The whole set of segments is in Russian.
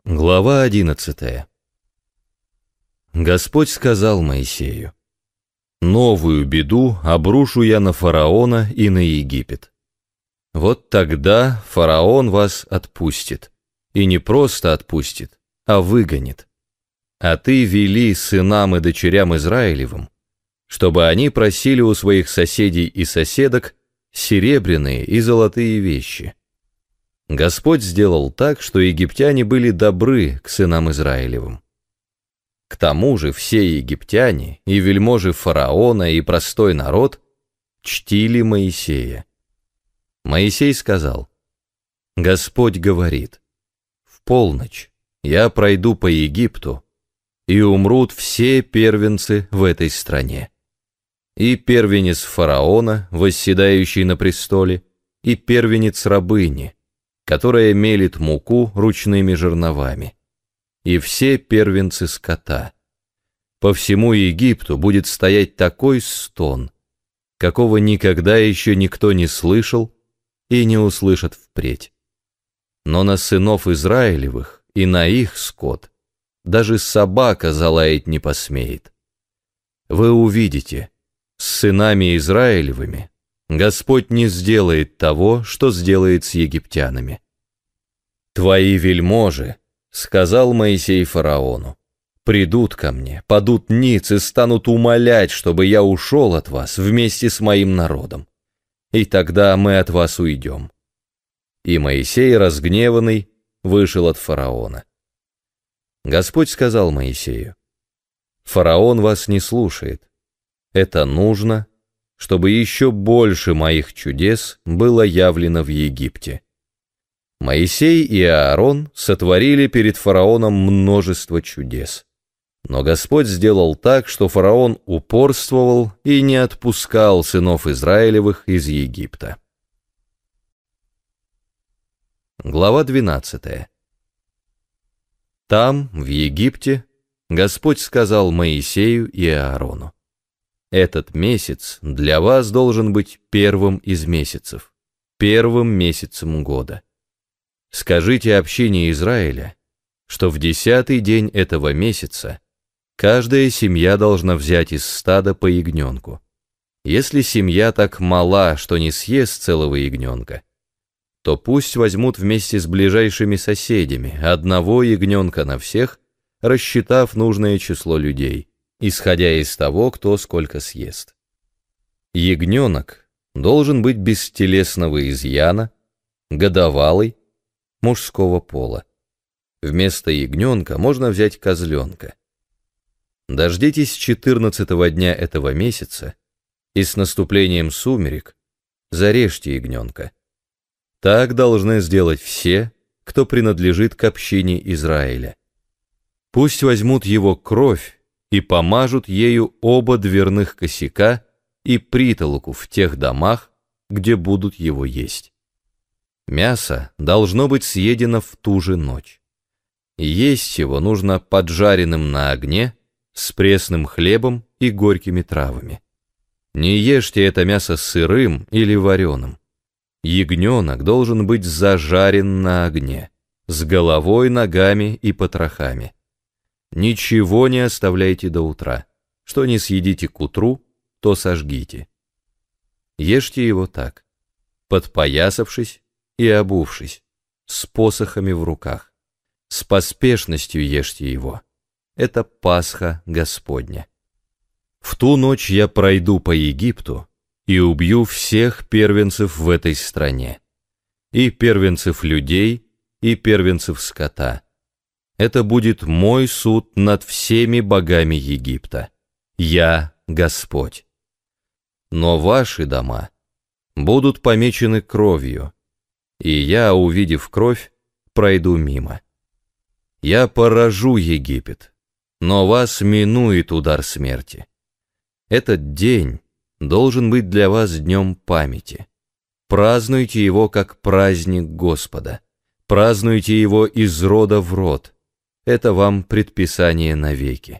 Глава 11. Господь сказал Моисею: «Новую беду обрушу я на фараона и на Египет. Вот тогда фараон вас отпустит, и не просто отпустит, а выгонит. А ты вели сынам и дочерям Израилевым, чтобы они просили у своих соседей и соседок серебряные и золотые вещи». Господь сделал так, что египтяне были добры к сынам Израилевым. К тому же все египтяне, и вельможи фараона, и простой народ чтили Моисея. Моисей сказал: «Господь говорит: в полночь я пройду по Египту, и умрут все первенцы в этой стране. И первенец фараона, восседающий на престоле, и первенец рабыни, которая мелит муку ручными жерновами, и все первенцы скота. По всему Египту будет стоять такой стон, какого никогда еще никто не слышал и не услышит впредь. Но на сынов Израилевых и на их скот даже собака залаять не посмеет. Вы увидите, с сынами Израилевыми Господь не сделает того, что сделает с египтянами. Твои вельможи, — сказал Моисей фараону, — придут ко мне, падут ниц и станут умолять, чтобы я ушел от вас вместе с моим народом. И тогда мы от вас уйдем». И Моисей, разгневанный, вышел от фараона. Господь сказал Моисею: «Фараон вас не слушает. Это нужно, чтобы еще больше моих чудес было явлено в Египте». Моисей и Аарон сотворили перед фараоном множество чудес. Но Господь сделал так, что фараон упорствовал и не отпускал сынов Израилевых из Египта. Глава 12. Там, в Египте, Господь сказал Моисею и Аарону: «Этот месяц для вас должен быть первым из месяцев, первым месяцем года. Скажите общине Израиля, что в 10-й день этого месяца каждая семья должна взять из стада по ягненку. Если семья так мала, что не съест целого ягненка, то пусть возьмут вместе с ближайшими соседями одного ягненка на всех, рассчитав нужное число людей, исходя из того, кто сколько съест. Ягненок должен быть без телесного изъяна, годовалый, мужского пола. Вместо ягненка можно взять козленка. Дождитесь 14-го дня этого месяца, и с наступлением сумерек зарежьте ягненка. Так должны сделать все, кто принадлежит к общине Израиля. Пусть возьмут его кровь и помажут ею оба дверных косяка и притолоку в тех домах, где будут его есть. Мясо должно быть съедено в ту же ночь. Есть его нужно поджаренным на огне, с пресным хлебом и горькими травами. Не ешьте это мясо сырым или вареным. Ягненок должен быть зажарен на огне, с головой, ногами и потрохами. Ничего не оставляйте до утра. Что не съедите к утру, то сожгите. Ешьте его так, подпоясавшись и обувшись, с посохами в руках. С поспешностью ешьте его. Это Пасха Господня. В ту ночь я пройду по Египту и убью всех первенцев в этой стране, и первенцев людей, и первенцев скота. Это будет мой суд над всеми богами Египта. Я Господь. Но ваши дома будут помечены кровью, и я, увидев кровь, пройду мимо. Я поражу Египет, но вас минует удар смерти. Этот день должен быть для вас днем памяти. Празднуйте его как праздник Господа. Празднуйте его из рода в род. Это вам предписание навеки.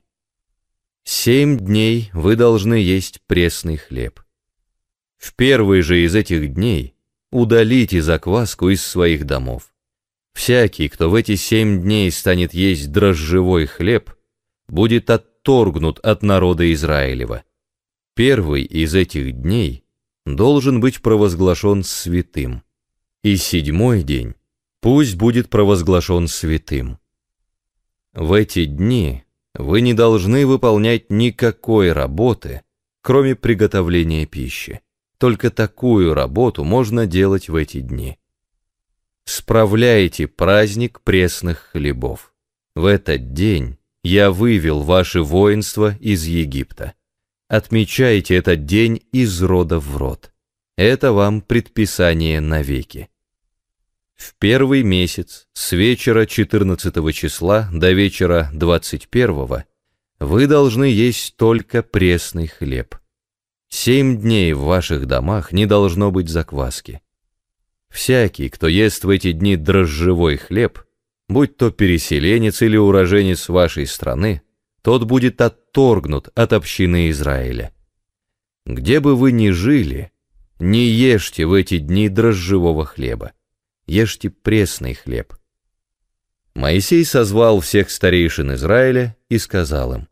7 дней вы должны есть пресный хлеб. В первый же из этих дней удалите закваску из своих домов. Всякий, кто в эти 7 дней станет есть дрожжевой хлеб, будет отторгнут от народа Израилева. Первый из этих дней должен быть провозглашен святым, и 7-й день пусть будет провозглашен святым. В эти дни вы не должны выполнять никакой работы, кроме приготовления пищи. Только такую работу можно делать в эти дни. Справляйте праздник пресных хлебов. В этот день я вывел ваше воинство из Египта. Отмечайте этот день из рода в род. Это вам предписание навеки. В первый месяц, с вечера 14 числа до вечера 21 вы должны есть только пресный хлеб. 7 дней в ваших домах не должно быть закваски. Всякий, кто ест в эти дни дрожжевой хлеб, будь то переселенец или уроженец вашей страны, тот будет отторгнут от общины Израиля. Где бы вы ни жили, не ешьте в эти дни дрожжевого хлеба, ешьте пресный хлеб. Моисей созвал всех старейшин Израиля и сказал им: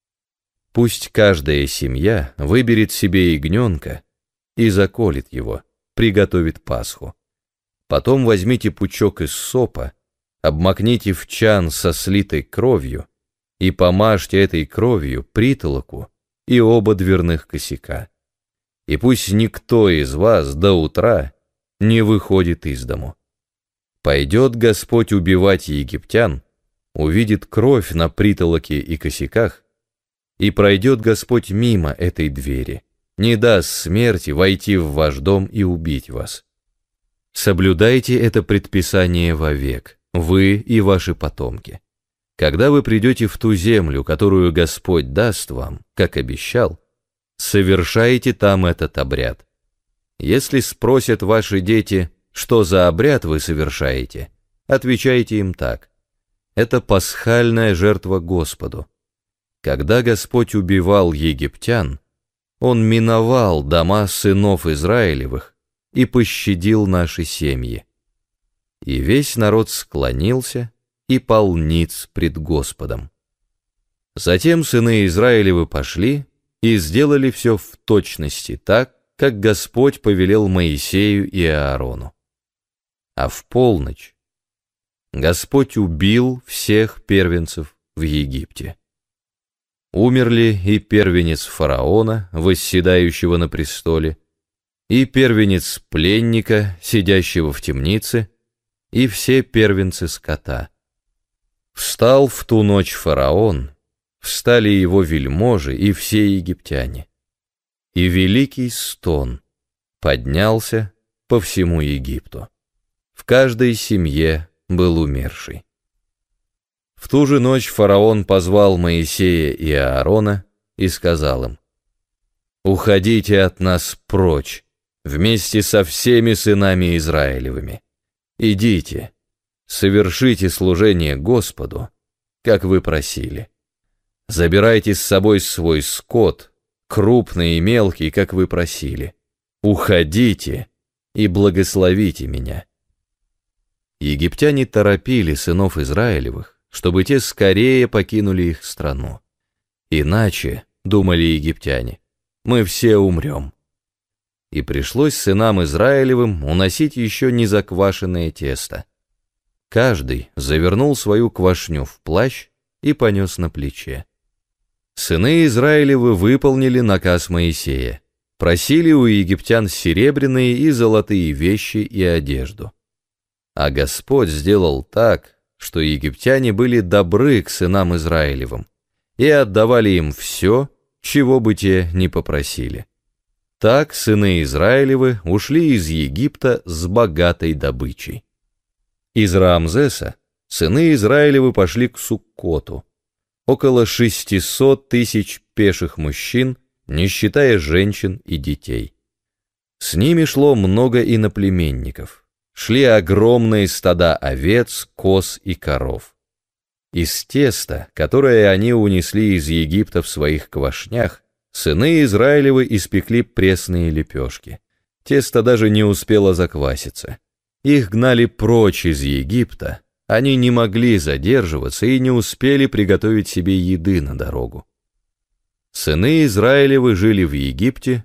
пусть каждая семья выберет себе ягненка и заколет его, приготовит Пасху. Потом возьмите пучок из сопа, обмакните в чан со слитой кровью и помажьте этой кровью притолоку и оба дверных косяка. И пусть никто из вас до утра не выходит из дому. Пойдет Господь убивать египтян, увидит кровь на притолоке и косяках, и пройдет Господь мимо этой двери, не даст смерти войти в ваш дом и убить вас. Соблюдайте это предписание вовек, вы и ваши потомки. Когда вы придете в ту землю, которую Господь даст вам, как обещал, совершайте там этот обряд. Если спросят ваши дети, что за обряд вы совершаете, отвечайте им так: это пасхальная жертва Господу. Когда Господь убивал египтян, Он миновал дома сынов Израилевых и пощадил наши семьи. И весь народ склонился и пал ниц пред Господом. Затем сыны Израилевы пошли и сделали все в точности так, как Господь повелел Моисею и Аарону. А в полночь Господь убил всех первенцев в Египте. Умерли и первенец фараона, восседающего на престоле, и первенец пленника, сидящего в темнице, и все первенцы скота. Встал в ту ночь фараон, встали его вельможи и все египтяне. И великий стон поднялся по всему Египту. В каждой семье был умерший. В ту же ночь фараон позвал Моисея и Аарона и сказал им: «Уходите от нас прочь, вместе со всеми сынами Израилевыми. Идите, совершите служение Господу, как вы просили. Забирайте с собой свой скот, крупный и мелкий, как вы просили. Уходите и благословите меня». Египтяне торопили сынов Израилевых, чтобы те скорее покинули их страну. Иначе, думали египтяне, мы все умрем. И пришлось сынам Израилевым уносить еще не заквашенное тесто. Каждый завернул свою квашню в плащ и понес на плече. Сыны Израилевы выполнили наказ Моисея, просили у египтян серебряные и золотые вещи и одежду. А Господь сделал так, что египтяне были добры к сынам Израилевым и отдавали им все, чего бы те ни попросили. Так сыны Израилевы ушли из Египта с богатой добычей. Из Раамзеса сыны Израилевы пошли к Суккоту. Около 600 тысяч пеших мужчин, не считая женщин и детей. С ними шло много иноплеменников. Шли огромные стада овец, коз и коров. Из теста, которое они унесли из Египта в своих квашнях, сыны Израилевы испекли пресные лепешки. Тесто даже не успело закваситься. Их гнали прочь из Египта, они не могли задерживаться и не успели приготовить себе еды на дорогу. Сыны Израилевы жили в Египте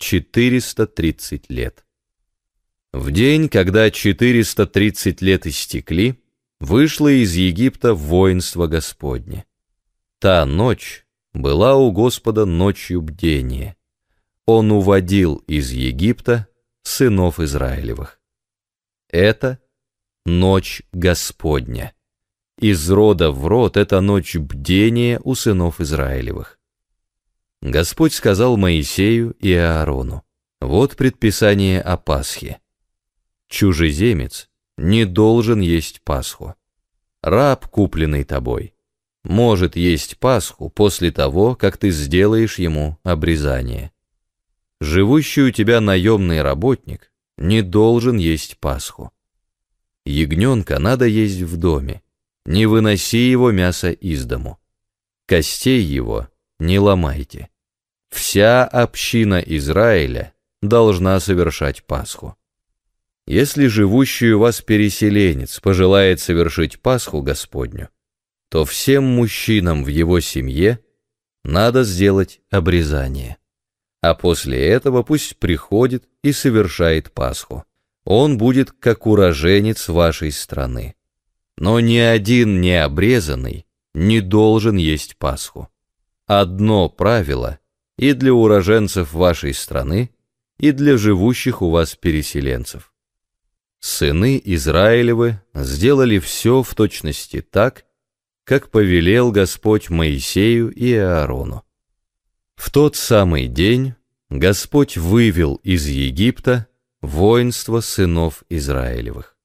430 лет. В день, когда 430 лет истекли, вышло из Египта воинство Господне. Та ночь была у Господа ночью бдения. Он уводил из Египта сынов Израилевых. Это ночь Господня. Из рода в род это ночь бдения у сынов Израилевых. Господь сказал Моисею и Аарону: вот предписание о Пасхе. Чужеземец не должен есть Пасху. Раб, купленный тобой, может есть Пасху после того, как ты сделаешь ему обрезание. Живущий у тебя наемный работник не должен есть Пасху. Ягненка надо есть в доме, не выноси его мясо из дому. Костей его не ломайте. Вся община Израиля должна совершать Пасху. Если живущий у вас переселенец пожелает совершить Пасху Господню, то всем мужчинам в его семье надо сделать обрезание. А после этого пусть приходит и совершает Пасху. Он будет как уроженец вашей страны. Но ни один необрезанный не должен есть Пасху. Одно правило и для уроженцев вашей страны, и для живущих у вас переселенцев. Сыны Израилевы сделали все в точности так, как повелел Господь Моисею и Аарону. В тот самый день Господь вывел из Египта воинство сынов Израилевых.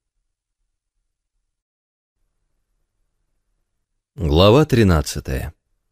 Глава 13.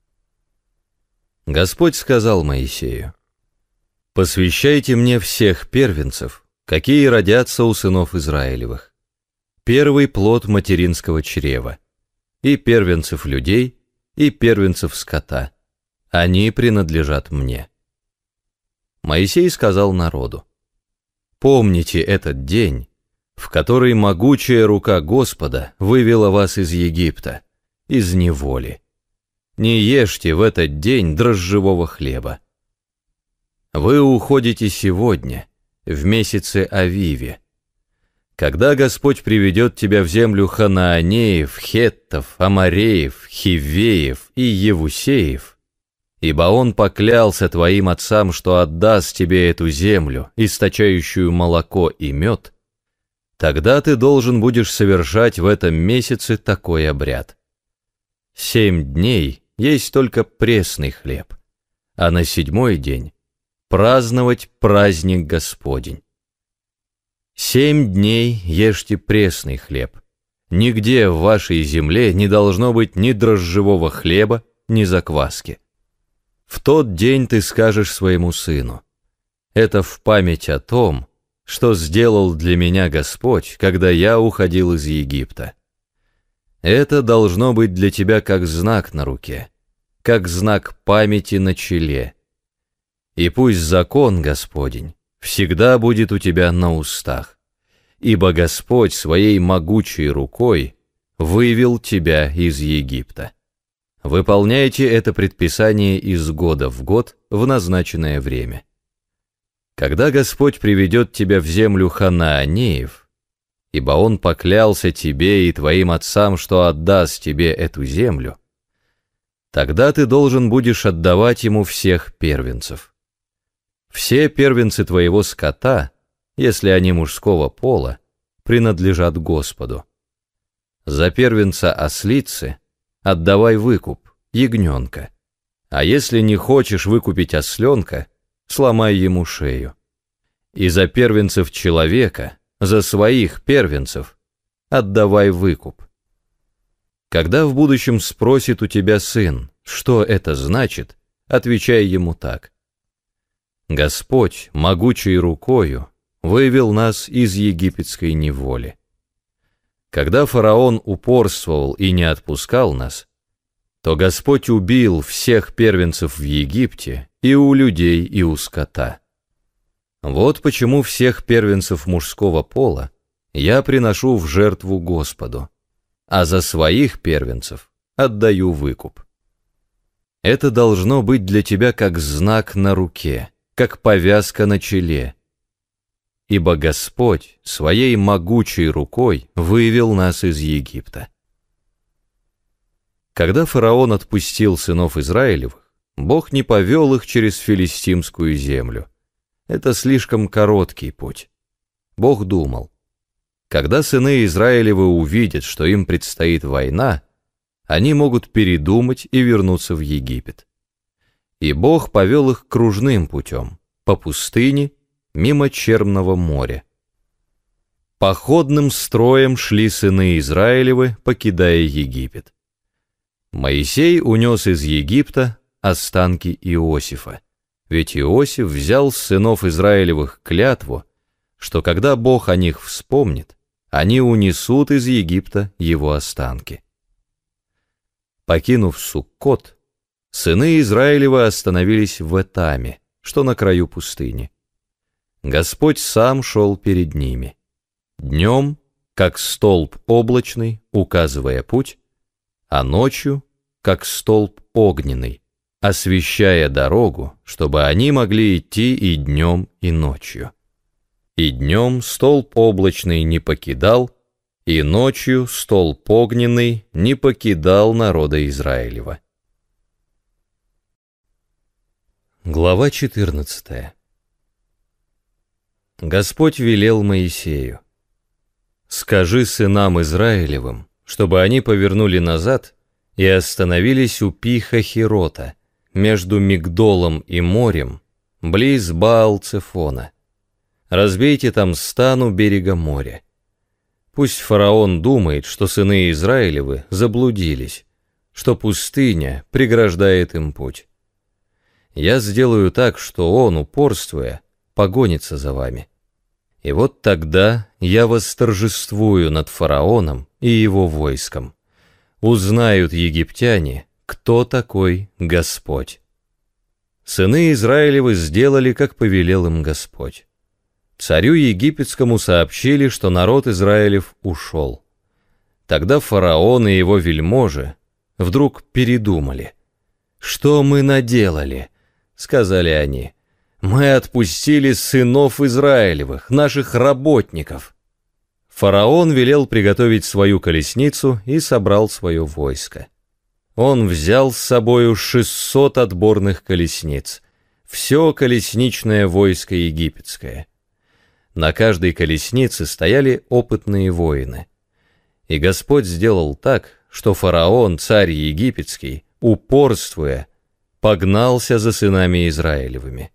Господь сказал Моисею: «Посвящайте мне всех первенцев, какие родятся у сынов Израилевых, первый плод материнского чрева, и первенцев людей, и первенцев скота. Они принадлежат мне». Моисей сказал народу: «Помните этот день, в который могучая рука Господа вывела вас из Египта, из неволи. Не ешьте в этот день дрожжевого хлеба. Вы уходите сегодня, в месяце Авиве. Когда Господь приведет тебя в землю Ханаанеев, Хеттов, Амореев, Хиввеев и Евусеев, ибо Он поклялся твоим отцам, что отдаст тебе эту землю, источающую молоко и мед, тогда ты должен будешь совершать в этом месяце такой обряд. 7 дней есть только пресный хлеб, а на 7-й день праздновать праздник Господень. 7 дней ешьте пресный хлеб. Нигде в вашей земле не должно быть ни дрожжевого хлеба, ни закваски. В тот день ты скажешь своему сыну: это в память о том, что сделал для меня Господь, когда я уходил из Египта. Это должно быть для тебя как знак на руке, как знак памяти на челе. И пусть закон Господень всегда будет у тебя на устах, ибо Господь своей могучей рукой вывел тебя из Египта. Выполняйте это предписание из года в год в назначенное время. Когда Господь приведет тебя в землю Ханаанеев, ибо Он поклялся тебе и твоим отцам, что отдаст тебе эту землю, тогда ты должен будешь отдавать Ему всех первенцев. Все первенцы твоего скота, если они мужского пола, принадлежат Господу. За первенца ослицы отдавай выкуп, ягненка, а если не хочешь выкупить осленка, сломай ему шею. И за первенцев человека, за своих первенцев, отдавай выкуп. Когда в будущем спросит у тебя сын, что это значит, отвечай ему так: Господь могучей рукою вывел нас из египетской неволи. Когда фараон упорствовал и не отпускал нас, то Господь убил всех первенцев в Египте и у людей, и у скота. Вот почему всех первенцев мужского пола я приношу в жертву Господу, а за своих первенцев отдаю выкуп. Это должно быть для тебя как знак на руке, как повязка на челе. Ибо Господь своей могучей рукой вывел нас из Египта. Когда фараон отпустил сынов Израилевых, Бог не повел их через филистимскую землю. Это слишком короткий путь. Бог думал, когда сыны Израилевы увидят, что им предстоит война, они могут передумать и вернуться в Египет. И Бог повел их кружным путем, по пустыне, мимо Черного моря. Походным строем шли сыны Израилевы, покидая Египет. Моисей унес из Египта останки Иосифа, ведь Иосиф взял с сынов Израилевых клятву, что когда Бог о них вспомнит, они унесут из Египта его останки. Покинув Суккот, сыны Израилевы остановились в Этаме, что на краю пустыни. Господь сам шел перед ними. Днем, как столб облачный, указывая путь, а ночью, как столб огненный, освещая дорогу, чтобы они могли идти и днем, и ночью. И днем столб облачный не покидал, и ночью столб огненный не покидал народа Израилева. Глава 14. Господь велел Моисею: «Скажи сынам Израилевым, чтобы они повернули назад и остановились у Пи-Хахирота, между Мигдолом и морем, близ Баал-Цефона. Разбейте там стан у берега моря. Пусть фараон думает, что сыны Израилевы заблудились, что пустыня преграждает им путь. Я сделаю так, что он, упорствуя, погонится за вами. И вот тогда я восторжествую над фараоном и его войском. Узнают египтяне, кто такой Господь». Сыны Израилевы сделали, как повелел им Господь. Царю египетскому сообщили, что народ Израилев ушел. Тогда фараон и его вельможи вдруг передумали. «Что мы наделали?» — сказали они. «Мы отпустили сынов Израилевых, наших работников». Фараон велел приготовить свою колесницу и собрал свое войско. Он взял с собою 600 отборных колесниц, все колесничное войско египетское. На каждой колеснице стояли опытные воины. И Господь сделал так, что фараон, царь египетский, упорствуя, погнался за сынами Израилевыми.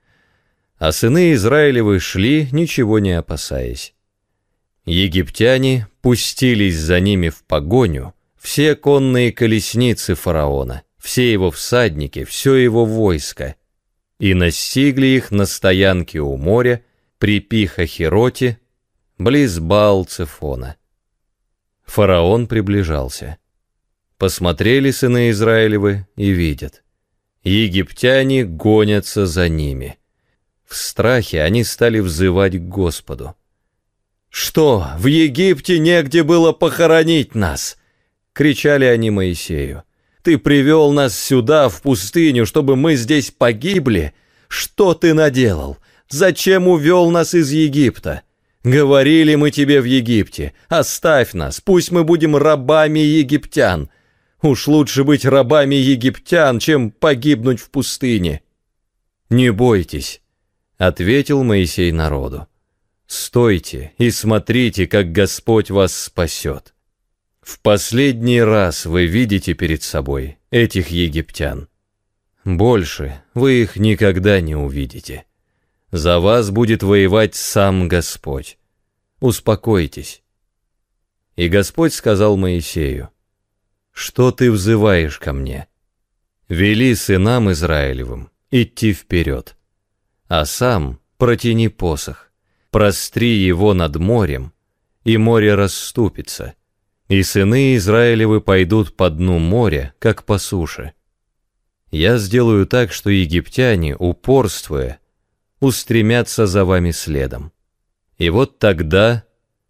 А сыны Израилевы шли, ничего не опасаясь. Египтяне пустились за ними в погоню, все конные колесницы фараона, все его всадники, все его войско, и настигли их на стоянке у моря при Пи-Хахироте, близ Баал-Цефона. Фараон приближался. Посмотрели сыны Израилевы и видят: египтяне гонятся за ними. В страхе они стали взывать к Господу. «Что, в Египте негде было похоронить нас?» — кричали они Моисею. «Ты привел нас сюда, в пустыню, чтобы мы здесь погибли? Что ты наделал? Зачем увел нас из Египта? Говорили мы тебе в Египте: оставь нас, пусть мы будем рабами египтян. Уж лучше быть рабами египтян, чем погибнуть в пустыне». «Не бойтесь», — ответил Моисей народу. «Стойте и смотрите, как Господь вас спасет. В последний раз вы видите перед собой этих египтян. Больше вы их никогда не увидите. За вас будет воевать сам Господь. Успокойтесь». И Господь сказал Моисею: «Что ты взываешь ко мне? Вели сынам Израилевым идти вперед, а сам протяни посох, простри его над морем, и море расступится, и сыны Израилевы пойдут по дну моря, как по суше. Я сделаю так, что египтяне, упорствуя, устремятся за вами следом. И вот тогда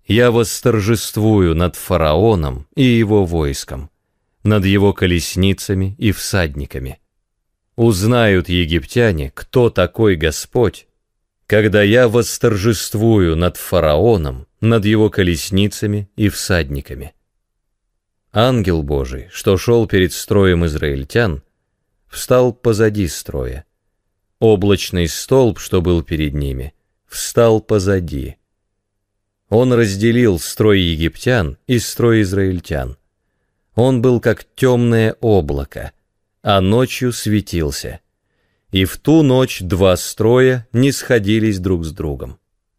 Я восторжествую над фараоном и его войском, над его колесницами и всадниками. Узнают египтяне, кто такой Господь, когда я восторжествую над фараоном, над его колесницами и всадниками. Ангел Божий, что шел перед строем израильтян, встал позади строя. Облачный столб, что был перед ними, встал позади. Он разделил строй египтян и строй израильтян. Он был как темное облако, а ночью светился. И в ту ночь два строя не сходились друг с другом.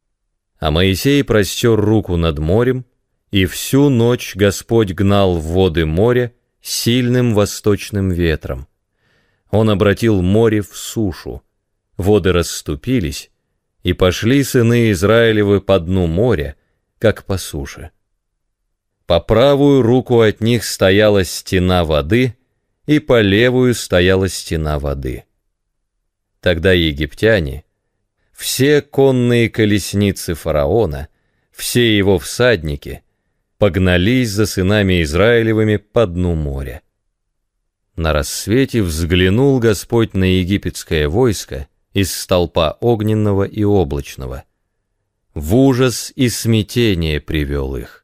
А Моисей простер руку над морем, и всю ночь Господь гнал в воды моря сильным восточным ветром. Он обратил море в сушу, воды расступились, и пошли сыны Израилевы по дну моря, как по суше. По правую руку от них стояла стена воды, и по левую стояла стена воды. Тогда египтяне, все конные колесницы фараона, все его всадники, погнались за сынами Израилевыми по дну моря. На рассвете взглянул Господь на египетское войско из столпа огненного и облачного. В ужас и смятение привел их.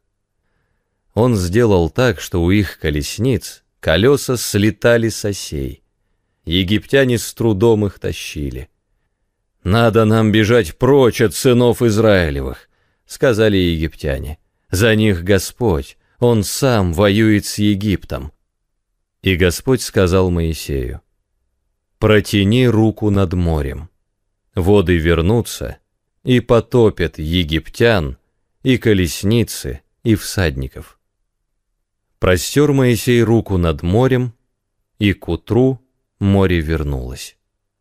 Он сделал так, что у их колесниц колеса слетали с осей. Египтяне с трудом их тащили. «Надо нам бежать прочь от сынов Израилевых», — сказали египтяне. «За них Господь, Он сам воюет с Египтом». И Господь сказал Моисею: «Протяни руку над морем, воды вернутся и потопят египтян, и колесницы, и всадников». Простер Моисей руку над морем, и к утру море вернулось.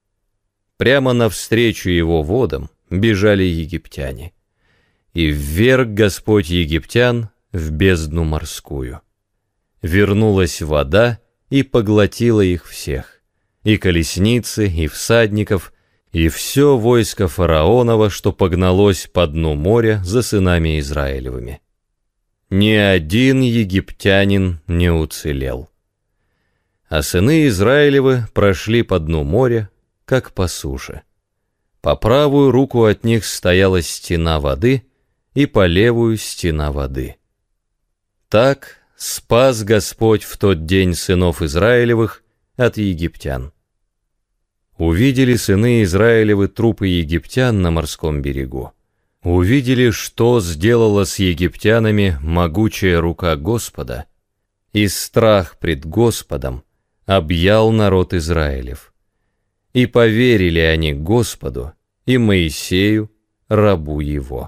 Прямо навстречу его водам бежали египтяне, и вверг Господь египтян в бездну морскую. Вернулась вода и поглотила их всех, и колесницы, и всадников, и все войско фараонова, что погналось по дну моря за сынами Израилевыми. Ни один египтянин не уцелел. А сыны Израилевы прошли по дну моря, как по суше. По правую руку от них стояла стена воды, и по левую стена воды. Так спас Господь в тот день сынов Израилевых от египтян. Увидели сыны Израилевы трупы египтян на морском берегу. Увидели, что сделала с египтянами могучая рука Господа, и страх пред Господом объял народ Израилев. И поверили они Господу и Моисею, рабу его.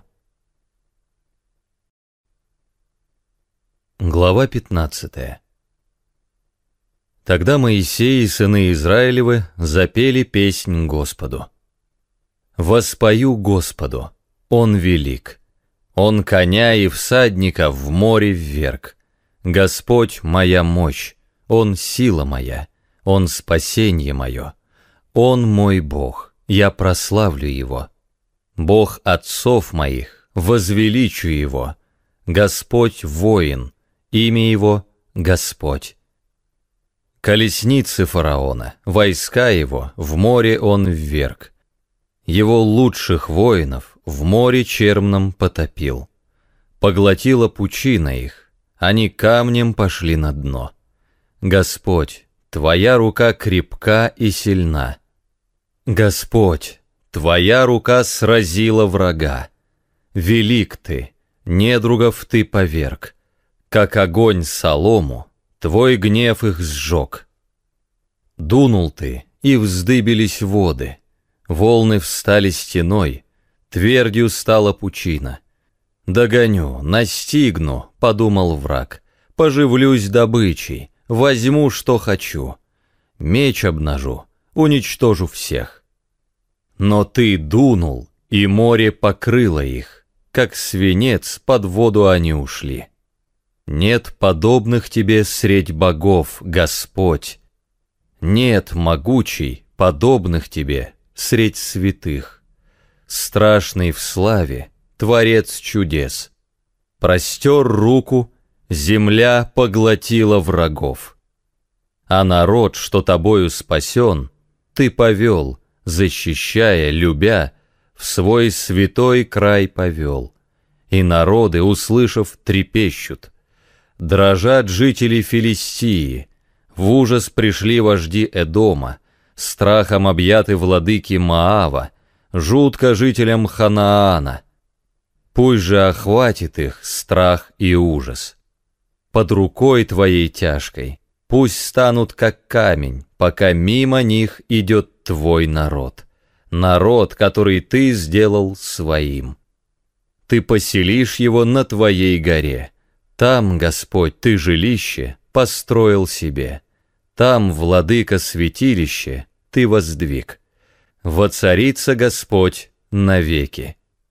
Глава 15. Тогда Моисей и сыны Израилевы запели песнь Господу. «Воспою Господу, Он велик, Он коня и всадника в море вверг. Господь моя мощь, Он сила моя, Он спасенье мое. Он мой Бог, я прославлю Его. Бог отцов моих, возвеличу Его. Господь воин, имя Его Господь. Колесницы фараона, войска его в море он вверг. Его лучших воинов в море черном потопил. Поглотила пучина их, они камнем пошли на дно. Господь, Твоя рука крепка и сильна. Господь, Твоя рука сразила врага. Велик Ты, недругов Ты поверг. Как огонь солому, Твой гнев их сжег. Дунул Ты, и вздыбились воды, волны встали стеной, твердью стала пучина. Догоню, настигну, подумал враг, поживлюсь добычей, возьму, что хочу. Меч обнажу, уничтожу всех. Но Ты дунул, и море покрыло их, как свинец под воду они ушли. Нет подобных Тебе средь богов, Господь. Нет, могучий, подобных Тебе средь святых. Страшный в славе, Творец чудес. Простер руку, земля поглотила врагов. А народ, что тобою спасен, ты повел, защищая, любя, в свой святой край повел. И народы, услышав, трепещут. Дрожат жители Филистии, в ужас пришли вожди Эдома, страхом объяты владыки Моава, жутко жителям Ханаана. Пусть же охватит их страх и ужас. Под рукой твоей тяжкой пусть станут как камень, пока мимо них идет твой народ, народ, который ты сделал своим. Ты поселишь его на твоей горе. Там, Господь, ты жилище построил себе. Там, владыка, святилище ты воздвиг. Воцарится Господь навеки.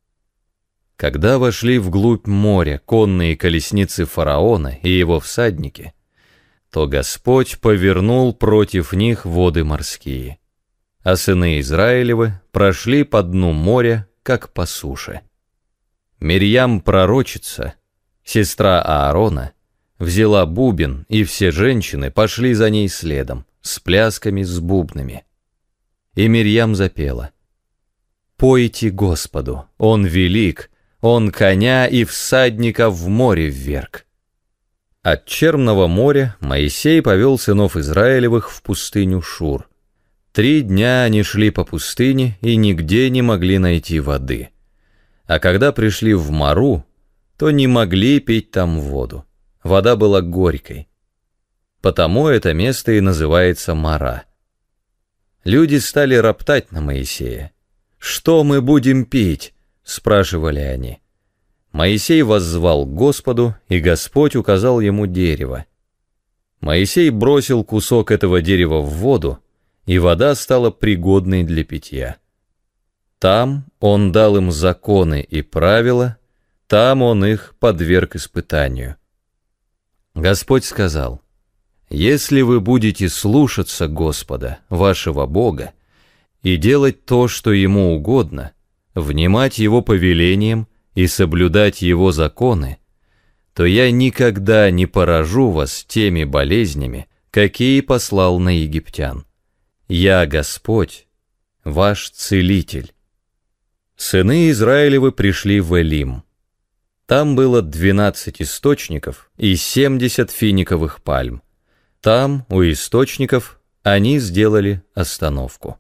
Когда вошли вглубь моря конные колесницы фараона и его всадники, то Господь повернул против них воды морские, а сыны Израилевы прошли по дну моря, как по суше. Мирьям пророчица, сестра Аарона, взяла бубен, и все женщины пошли за ней следом, с плясками, с бубнами. И Мирьям запела: «Пойте Господу, Он велик, Он коня и всадника в море вверг». От Черного моря Моисей повел сынов Израилевых в пустыню Шур. 3 дня они шли по пустыне и нигде не могли найти воды. А когда пришли в Мару, то не могли пить там воду. Вода была горькой. Потому это место и называется Мара. Люди стали роптать на Моисея. «Что мы будем пить?» — спрашивали они. Моисей воззвал к Господу, и Господь указал ему дерево. Моисей бросил кусок этого дерева в воду, и вода стала пригодной для питья. Там он дал им законы и правила, там он их подверг испытанию. Господь сказал: «Если вы будете слушаться Господа, вашего Бога, и делать то, что Ему угодно, внимать Его повелениям и соблюдать Его законы, то я никогда не поражу вас теми болезнями, какие послал на египтян. Я Господь, ваш целитель». Сыны Израилевы пришли в Элим. Там было 12 источников и 70 финиковых пальм. Там, у источников, они сделали остановку.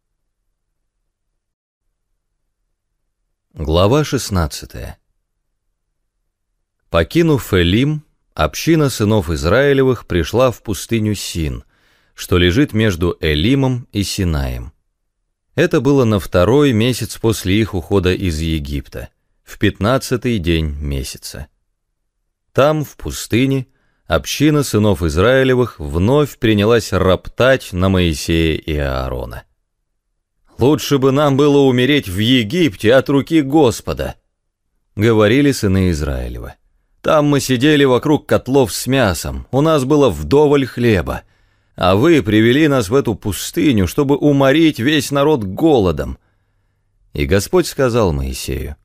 Глава 16. Покинув Элим, община сынов Израилевых пришла в пустыню Син, что лежит между Элимом и Синаем. Это было на 2-й месяц после их ухода из Египта, в 15-й день месяца. Там, в пустыне, община сынов Израилевых вновь принялась роптать на Моисея и Аарона. «Лучше бы нам было умереть в Египте от руки Господа», — говорили сыны Израилева. «Там мы сидели вокруг котлов с мясом, у нас было вдоволь хлеба, а вы привели нас в эту пустыню, чтобы уморить весь народ голодом». И Господь сказал Моисею: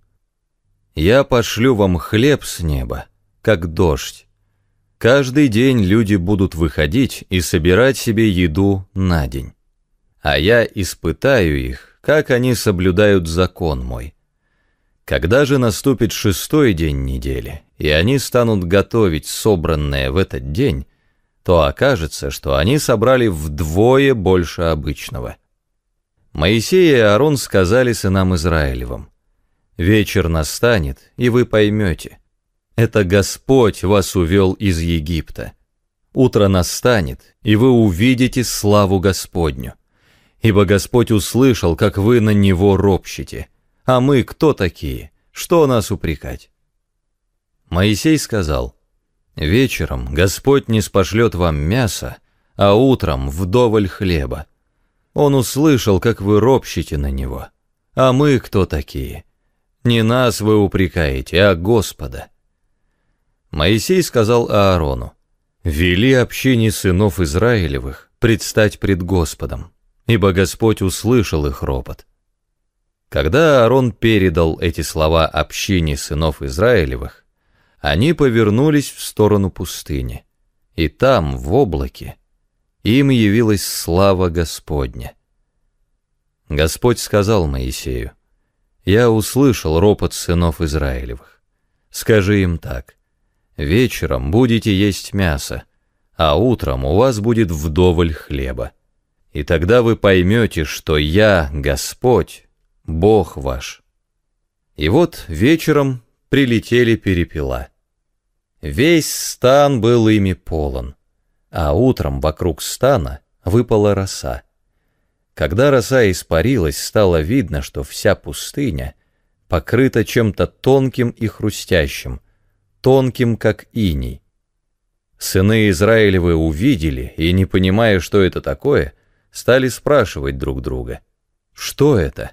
«Я пошлю вам хлеб с неба, как дождь. Каждый день люди будут выходить и собирать себе еду на день. А я испытаю их, как они соблюдают закон мой. Когда же наступит 6-й день недели, и они станут готовить собранное в этот день, то окажется, что они собрали вдвое больше обычного». Моисей и Аарон сказали сынам Израилевым: «Вечер настанет, и вы поймете, это Господь вас увел из Египта. Утро настанет, и вы увидите славу Господню. Ибо Господь услышал, как вы на Него ропщете. А мы кто такие? Что нас упрекать?» Моисей сказал: «Вечером Господь ниспошлет вам мясо, а утром вдоволь хлеба. Он услышал, как вы ропщете на Него. А мы кто такие? Не нас вы упрекаете, а Господа». Моисей сказал Аарону: «Вели общине сынов Израилевых предстать пред Господом, ибо Господь услышал их ропот». Когда Аарон передал эти слова общине сынов Израилевых, они повернулись в сторону пустыни, и там, в облаке, им явилась слава Господня. Господь сказал Моисею: «Я услышал ропот сынов Израилевых. Скажи им так: вечером будете есть мясо, а утром у вас будет вдоволь хлеба. И тогда вы поймете, что я, Господь, Бог ваш». И вот вечером прилетели перепела. Весь стан был ими полон, а утром вокруг стана выпала роса. Когда роса испарилась, стало видно, что вся пустыня покрыта чем-то тонким и хрустящим, тонким, как иней. Сыны Израилевы увидели и, не понимая, что это такое, стали спрашивать друг друга: «Что это?»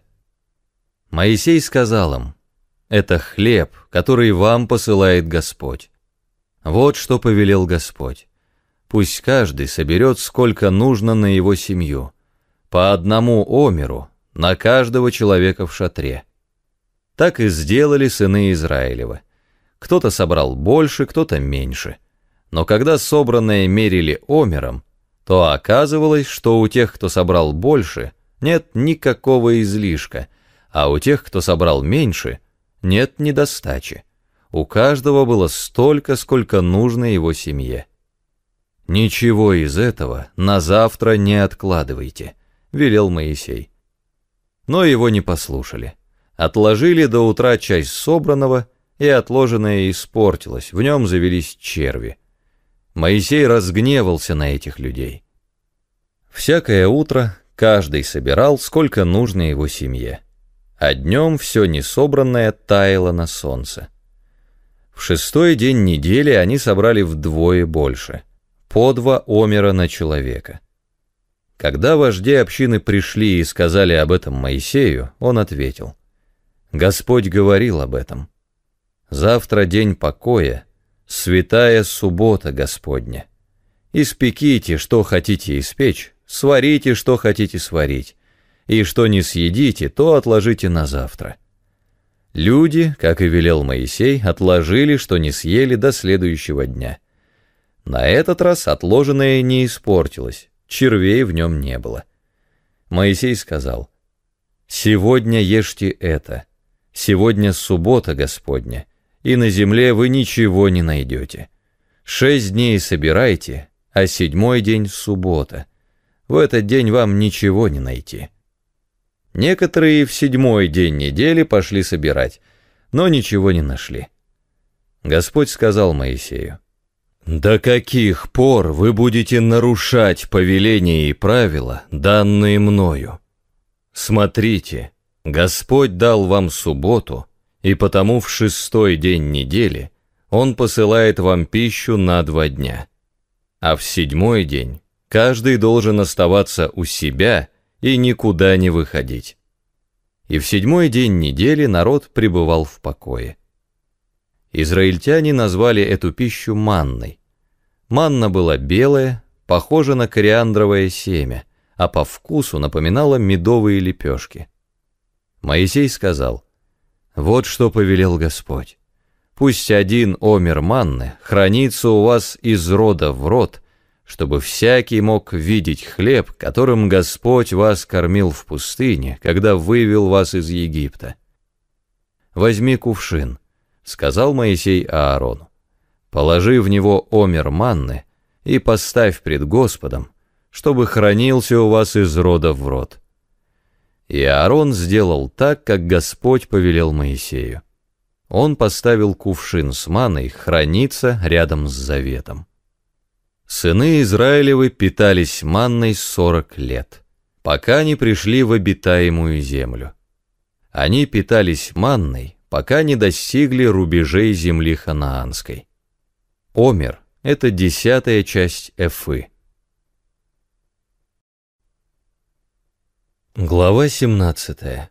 Моисей сказал им: «Это хлеб, который вам посылает Господь. Вот что повелел Господь: пусть каждый соберет сколько нужно на его семью, по одному омеру на каждого человека в шатре». Так и сделали сыны Израилевы. Кто-то собрал больше, кто-то меньше. Но когда собранное мерили омером, то оказывалось, что у тех, кто собрал больше, нет никакого излишка, а у тех, кто собрал меньше, нет недостачи. У каждого было столько, сколько нужно его семье. «Ничего из этого на завтра не откладывайте», — велел Моисей. Но его не послушали. Отложили до утра часть собранного, и отложенное испортилось, в нем завелись черви. Моисей разгневался на этих людей. Всякое утро каждый собирал, сколько нужно его семье, а днем все несобранное таяло на солнце. В 6-й день недели они собрали вдвое больше, по 2 омера на человека. Когда вожди общины пришли и сказали об этом Моисею, он ответил: «Господь говорил об этом. Завтра день покоя, святая суббота Господня. Испеките, что хотите испечь, сварите, что хотите сварить, и что не съедите, то отложите на завтра». Люди, как и велел Моисей, отложили, что не съели, до следующего дня. На этот раз отложенное не испортилось, червей в нем не было. Моисей сказал: «Сегодня ешьте это, сегодня суббота Господня, и на земле вы ничего не найдете. 6 дней собирайте, а 7-й день суббота. В этот день вам ничего не найти». Некоторые в 7-й день недели пошли собирать, но ничего не нашли. Господь сказал Моисею: «До каких пор вы будете нарушать повеления и правила, данные мною? Смотрите, Господь дал вам субботу, и потому в 6-й день недели Он посылает вам пищу на 2 дня. А в 7-й день каждый должен оставаться у себя и никуда не выходить». И в 7-й день недели народ пребывал в покое. Израильтяне назвали эту пищу манной. Манна была белая, похожа на кориандровое семя, а по вкусу напоминала медовые лепешки. Моисей сказал: «Вот что повелел Господь: пусть 1 омер манны хранится у вас из рода в род, чтобы всякий мог видеть хлеб, которым Господь вас кормил в пустыне, когда вывел вас из Египта. Возьми кувшин», — сказал Моисей Аарону, «положи в него омер манны и поставь пред Господом, чтобы хранился у вас из рода в род». И Аарон сделал так, как Господь повелел Моисею. Он поставил кувшин с манной храниться рядом с заветом. Сыны Израилевы питались манной 40 лет, пока не пришли в обитаемую землю. Они питались манной, пока не достигли рубежей земли ханаанской. Омер — это 10-я часть эфы. Глава 17.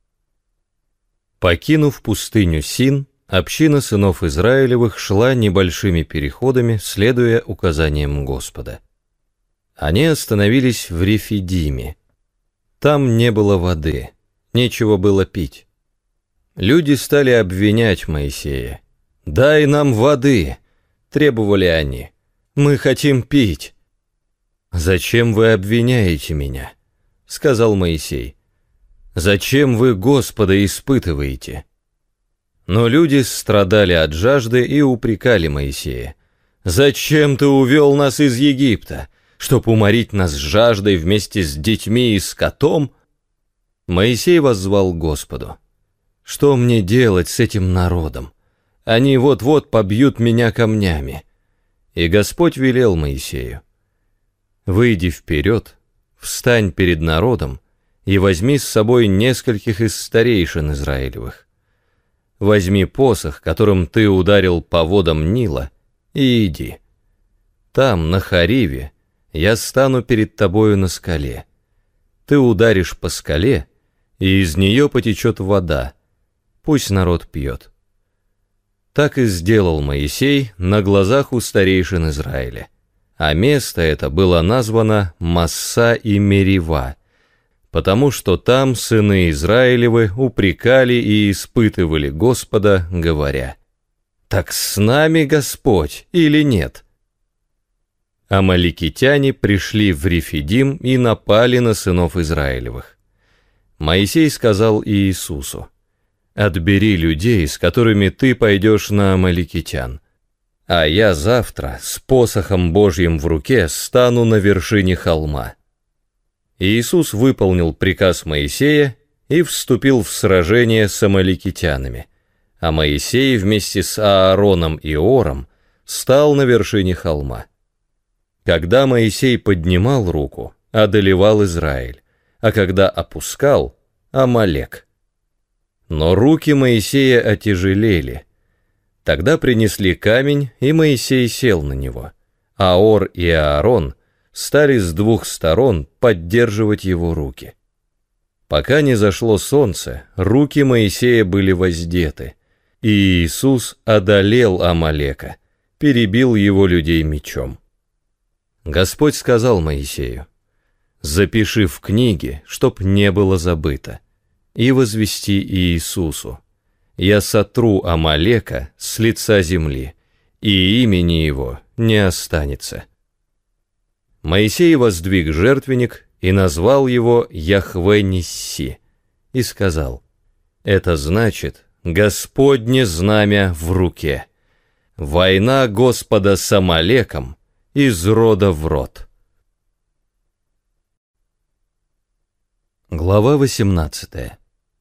Покинув пустыню Син, община сынов Израилевых шла небольшими переходами, следуя указаниям Господа. Они остановились в Рефидиме. Там не было воды, нечего было пить. Люди стали обвинять Моисея: «Дай нам воды!» — требовали они. «Мы хотим пить!» «Зачем вы обвиняете меня?» — сказал Моисей. «Зачем вы Господа испытываете?» Но люди страдали от жажды и упрекали Моисея. «Зачем ты увел нас из Египта? Чтоб уморить нас жаждой вместе с детьми и скотом?» Моисей воззвал Господу. «Что мне делать с этим народом? Они вот-вот побьют меня камнями». И Господь велел Моисею: «Выйди вперед, встань перед народом и возьми с собой нескольких из старейшин Израилевых. Возьми посох, которым ты ударил по водам Нила, и иди. Там, на Хариве, я стану перед тобою на скале. Ты ударишь по скале, и из нее потечет вода. Пусть народ пьет». Так и сделал Моисей на глазах у старейшин Израиля. А место это было названо Масса и Мерива, потому что там сыны Израилевы упрекали и испытывали Господа, говоря: «Так с нами Господь или нет?» Амаликитяне пришли в Рефидим и напали на сынов Израилевых. Моисей сказал Иисусу: «Отбери людей, с которыми ты пойдешь на амаликитян, а я завтра с посохом Божьим в руке стану на вершине холма». Иисус выполнил приказ Моисея и вступил в сражение с амаликитянами, а Моисей вместе с Аароном и Ором стал на вершине холма. Когда Моисей поднимал руку, одолевал Израиль, а когда опускал — Амалек. Но руки Моисея отяжелели. Тогда принесли камень, и Моисей сел на него, а Ор и Аарон стали с двух сторон поддерживать его руки. Пока не зашло солнце, руки Моисея были воздеты, и Иисус одолел Амалека, перебил его людей мечом. Господь сказал Моисею: «Запиши в книге, чтоб не было забыто, и возвести Иисусу: я сотру Амалека с лица земли, и имени его не останется». Моисей воздвиг жертвенник и назвал его Яхве Нисси, и сказал: «Это значит Господне знамя в руке, война Господа с Амалеком из рода в род». Глава 18.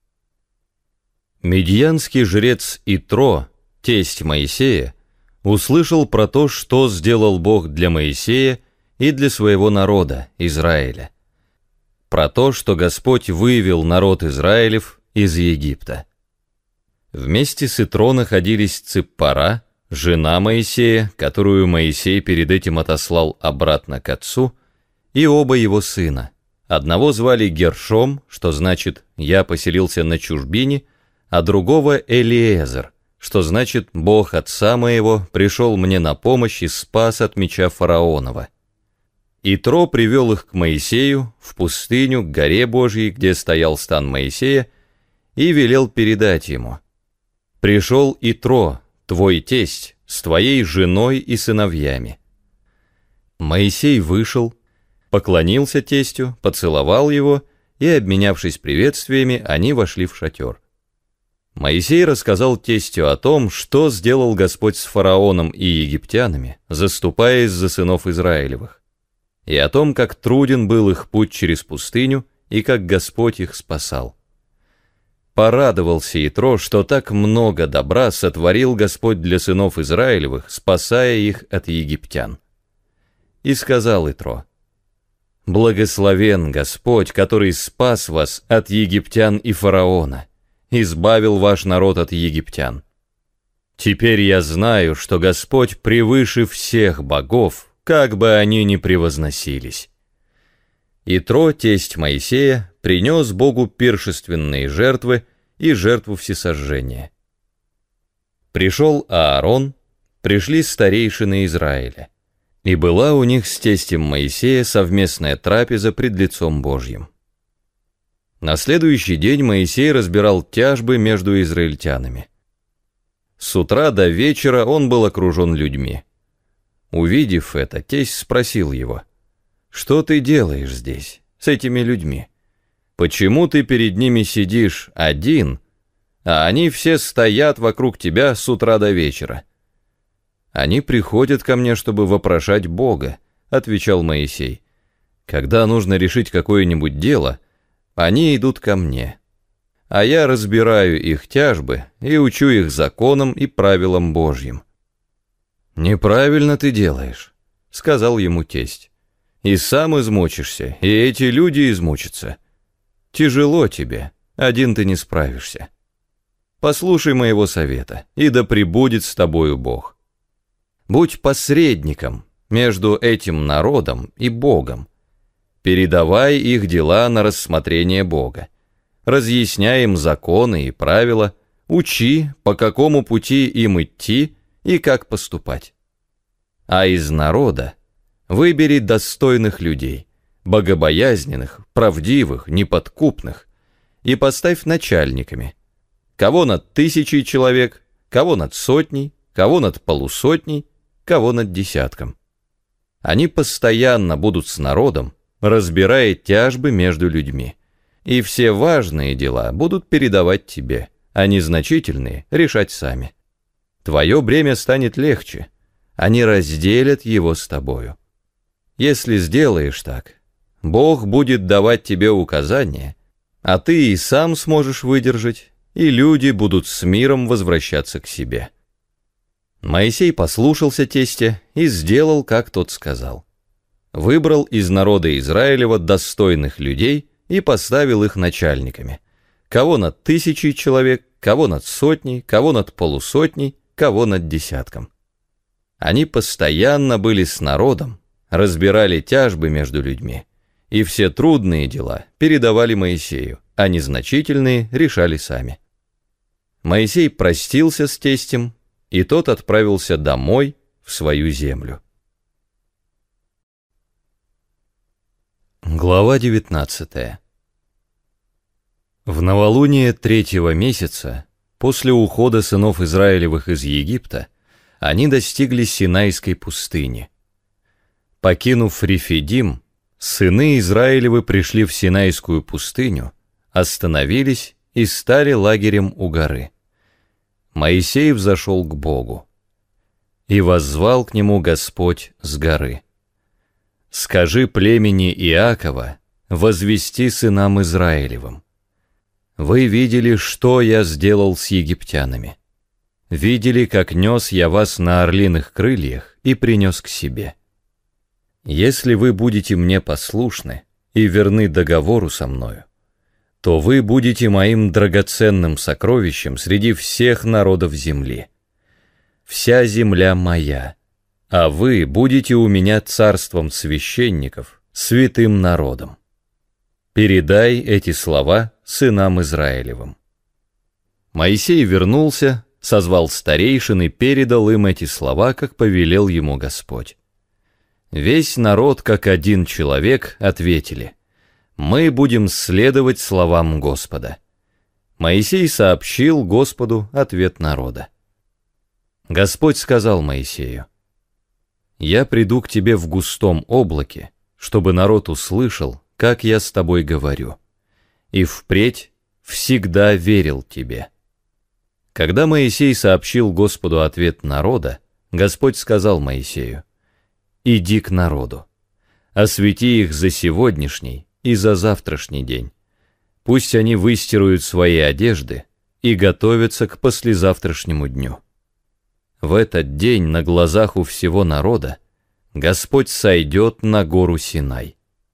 Медьянский жрец Итро, тесть Моисея, услышал про то, что сделал Бог для Моисея и для своего народа, Израиля, про то, что Господь вывел народ Израилев из Египта. Вместе с Итро находились Циппара, жена Моисея, которую Моисей перед этим отослал обратно к отцу, и оба его сына. Одного звали Гершом, что значит «я поселился на чужбине», а другого Элиезер, что значит «Бог отца моего пришел мне на помощь и спас от меча фараонова». Итро привел их к Моисею в пустыню, к горе Божьей, где стоял стан Моисея, и велел передать ему: «Пришел Итро, твой тесть, с твоей женой и сыновьями». Моисей вышел, поклонился тестю, поцеловал его, и, обменявшись приветствиями, они вошли в шатер. Моисей рассказал тестю о том, что сделал Господь с фараоном и египтянами, заступаясь за сынов Израилевых, и о том, как труден был их путь через пустыню, и как Господь их спасал. Порадовался Итро, что так много добра сотворил Господь для сынов Израилевых, спасая их от египтян. И сказал Итро: «Благословен Господь, который спас вас от египтян и фараона, избавил ваш народ от египтян. Теперь я знаю, что Господь превыше всех богов, как бы они ни превозносились». Итро, тесть Моисея, принес Богу пиршественные жертвы и жертву всесожжения. Пришел Аарон, пришли старейшины Израиля, и была у них с тестем Моисея совместная трапеза пред лицом Божьим. На следующий день Моисей разбирал тяжбы между израильтянами. С утра до вечера он был окружен людьми. Увидев это, тесть спросил его: «Что ты делаешь здесь, с этими людьми? Почему ты перед ними сидишь один, а они все стоят вокруг тебя с утра до вечера?» «Они приходят ко мне, чтобы вопрошать Бога», — отвечал Моисей. «Когда нужно решить какое-нибудь дело, они идут ко мне, а я разбираю их тяжбы и учу их законам и правилам Божьим». «Неправильно ты делаешь», — сказал ему тесть. «И сам измучишься, и эти люди измучатся. Тяжело тебе, один ты не справишься. Послушай моего совета, и да пребудет с тобою Бог. Будь посредником между этим народом и Богом. Передавай их дела на рассмотрение Бога. Разъясняй им законы и правила, учи, по какому пути им идти и как поступать. А из народа выбери достойных людей, богобоязненных, правдивых, неподкупных, и поставь начальниками, кого над 1000 человек, кого над 100, кого над 50, кого над 10. Они постоянно будут с народом, разбирая тяжбы между людьми, и все важные дела будут передавать тебе, а незначительные решать сами. Твое бремя станет легче, они разделят его с тобою. Если сделаешь так, Бог будет давать тебе указания, а ты и сам сможешь выдержать, и люди будут с миром возвращаться к себе». Моисей послушался тестя и сделал, как тот сказал. Выбрал из народа Израилева достойных людей и поставил их начальниками, кого над 1000 человек, кого над 100, кого над 50, кого над 10. Они постоянно были с народом, разбирали тяжбы между людьми, и все трудные дела передавали Моисею, а незначительные решали сами. Моисей простился с тестем, и тот отправился домой в свою землю. Глава 19. В новолуние 3-го месяца, после ухода сынов Израилевых из Египта, они достигли Синайской пустыни. Покинув Рефидим, сыны Израилевы пришли в Синайскую пустыню, остановились и стали лагерем у горы. Моисей взошел к Богу. И воззвал к нему Господь с горы: «Скажи племени Иакова, возвести сынам Израилевым: вы видели, что я сделал с египтянами. Видели, как нес я вас на орлиных крыльях и принес к себе. Если вы будете мне послушны и верны договору со мною, то вы будете моим драгоценным сокровищем среди всех народов земли. Вся земля моя, а вы будете у меня царством священников, святым народом. Передай эти слова сынам Израилевым». Моисей вернулся, созвал старейшин и передал им эти слова, как повелел ему Господь. Весь народ, как один человек, ответили: «Мы будем следовать словам Господа». Моисей сообщил Господу ответ народа. Господь сказал Моисею: «Я приду к тебе в густом облаке, чтобы народ услышал, как я с тобой говорю, и впредь всегда верил тебе». Когда Моисей сообщил Господу ответ народа, Господь сказал Моисею: «Иди к народу, освети их за сегодняшний и за завтрашний день. Пусть они выстирают свои одежды и готовятся к послезавтрашнему дню. В этот день на глазах у всего народа Господь сойдет на гору Синай.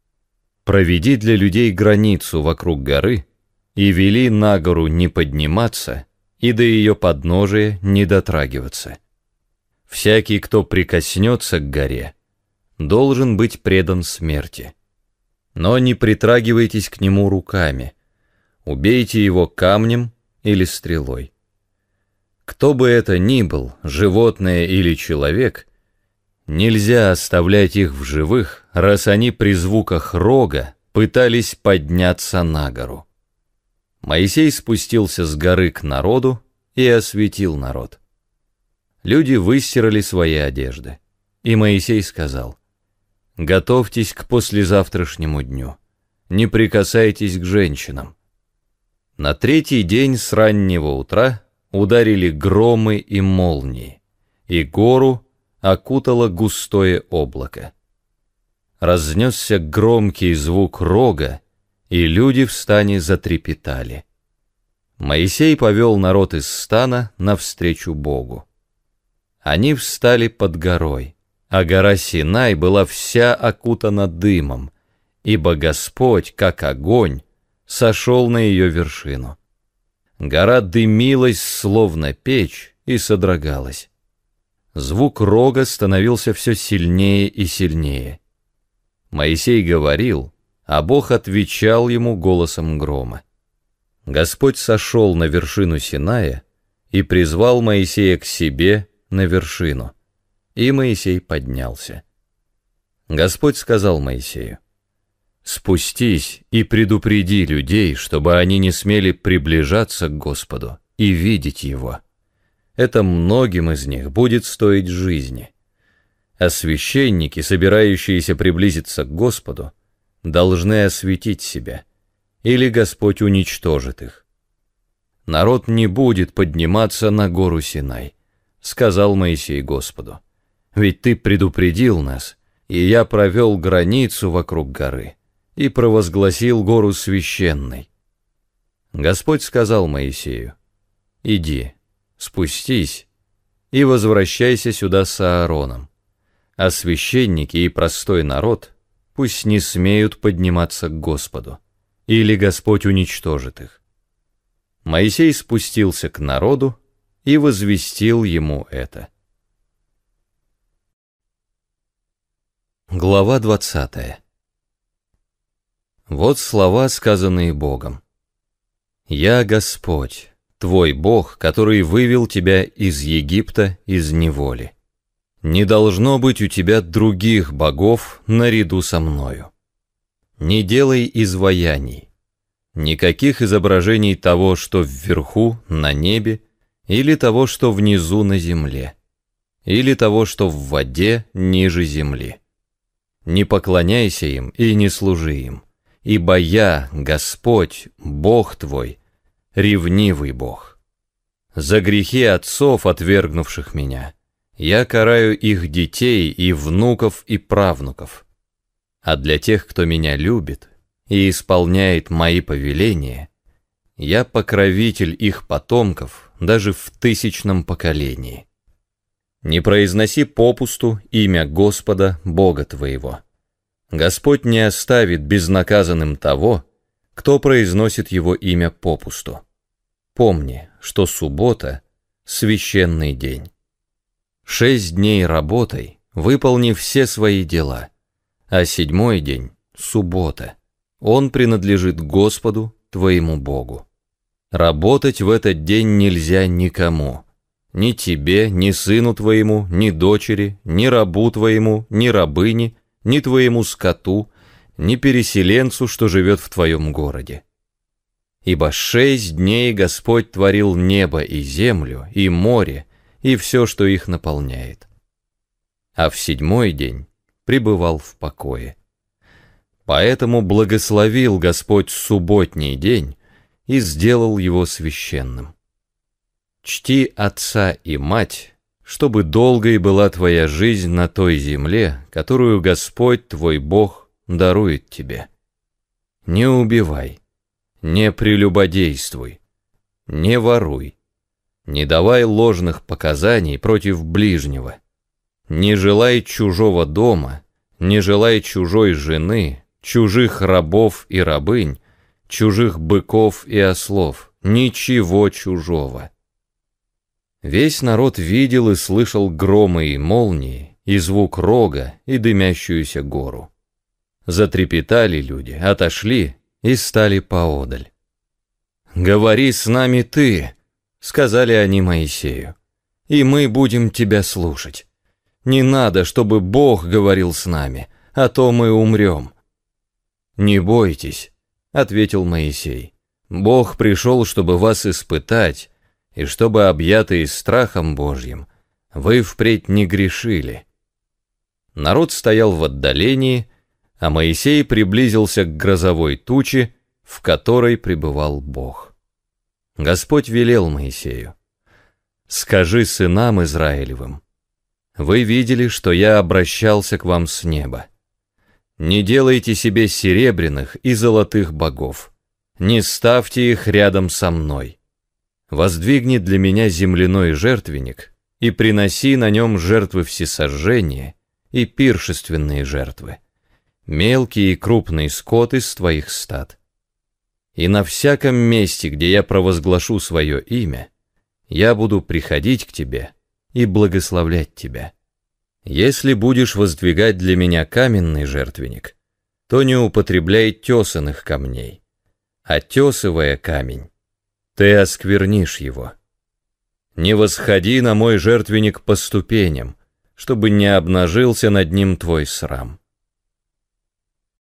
Проведи для людей границу вокруг горы и вели на гору не подниматься и до ее подножия не дотрагиваться. Всякий, кто прикоснется к горе, должен быть предан смерти. Но не притрагивайтесь к нему руками, убейте его камнем или стрелой. Кто бы это ни был, животное или человек, нельзя оставлять их в живых, раз они при звуках рога пытались подняться на гору». Моисей спустился с горы к народу и осветил народ. Люди выстирали свои одежды. И Моисей сказал: «Готовьтесь к послезавтрашнему дню, не прикасайтесь к женщинам». На третий день с раннего утра ударили громы и молнии, и гору окутало густое облако. Разнесся громкий звук рога, и люди в стане затрепетали. Моисей повел народ из стана навстречу Богу. Они встали под горой, а гора Синай была вся окутана дымом, ибо Господь, как огонь, сошел на ее вершину. Гора дымилась, словно печь, и содрогалась. Звук рога становился все сильнее и сильнее. Моисей говорил, а Бог отвечал ему голосом грома. Господь сошел на вершину Синая и призвал Моисея к себе на вершину, и Моисей поднялся. Господь сказал Моисею: «Спустись и предупреди людей, чтобы они не смели приближаться к Господу и видеть Его. Это многим из них будет стоить жизни. А священники, собирающиеся приблизиться к Господу, должны осветить себя, или Господь уничтожит их. Народ не будет подниматься на гору Синай», — сказал Моисей Господу, «ведь ты предупредил нас, и я провел границу вокруг горы и провозгласил гору священной». Господь сказал Моисею: «Иди, спустись и возвращайся сюда с Аароном, а священники и простой народ пусть не смеют подниматься к Господу, или Господь уничтожит их». Моисей спустился к народу и возвестил ему это. Глава 20. Вот слова, сказанные Богом. «Я Господь, твой Бог, который вывел тебя из Египта, из неволи. Не должно быть у тебя других богов наряду со мною. Не делай изваяний, никаких изображений того, что вверху, на небе, или того, что внизу, на земле, или того, что в воде, ниже земли. Не поклоняйся им и не служи им, ибо я, Господь, Бог твой, ревнивый Бог. За грехи отцов, отвергнувших меня, я караю их детей и внуков и правнуков. А для тех, кто меня любит и исполняет мои повеления, я покровитель их потомков даже в 1000 поколении. Не произноси попусту имя Господа, Бога твоего. Господь не оставит безнаказанным того, кто произносит его имя попусту. Помни, что суббота — священный день. 6 дней работай, выполни все свои дела, а 7-й день — суббота. Он принадлежит Господу, твоему Богу. Работать в этот день нельзя никому, ни тебе, ни сыну твоему, ни дочери, ни рабу твоему, ни рабыне, ни твоему скоту, ни переселенцу, что живет в твоем городе. Ибо 6 дней Господь творил небо и землю, и море, и все, что их наполняет. А в 7-й день пребывал в покое. Поэтому благословил Господь субботний день и сделал его священным. Чти отца и мать, чтобы долгой была твоя жизнь на той земле, которую Господь твой Бог дарует тебе. Не убивай, не прелюбодействуй, не воруй, не давай ложных показаний против ближнего, не желай чужого дома, не желай чужой жены, чужих рабов и рабынь, чужих быков и ослов, ничего чужого. Весь народ видел и слышал громы и молнии, и звук рога, и дымящуюся гору. Затрепетали люди, отошли и стали поодаль. «Говори с нами ты», — сказали они Моисею, — «и мы будем тебя слушать. Не надо, чтобы Бог говорил с нами, а то мы умрем». «Не бойтесь», — ответил Моисей, — «Бог пришел, чтобы вас испытать, и чтобы, объятые страхом Божьим, вы впредь не грешили». Народ стоял в отдалении, а Моисей приблизился к грозовой туче, в которой пребывал Бог. Господь велел Моисею: «Скажи сынам Израилевым: вы видели, что я обращался к вам с неба. Не делайте себе серебряных и золотых богов, не ставьте их рядом со мной. Воздвигни для меня земляной жертвенник и приноси на нем жертвы всесожжения и пиршественные жертвы, мелкий и крупный скот из твоих стад. И на всяком месте, где я провозглашу свое имя, я буду приходить к тебе и благословлять тебя. Если будешь воздвигать для меня каменный жертвенник, то не употребляй тесаных камней, а тесывая камень, ты осквернишь его. Не восходи на мой жертвенник по ступеням, чтобы не обнажился над ним твой срам.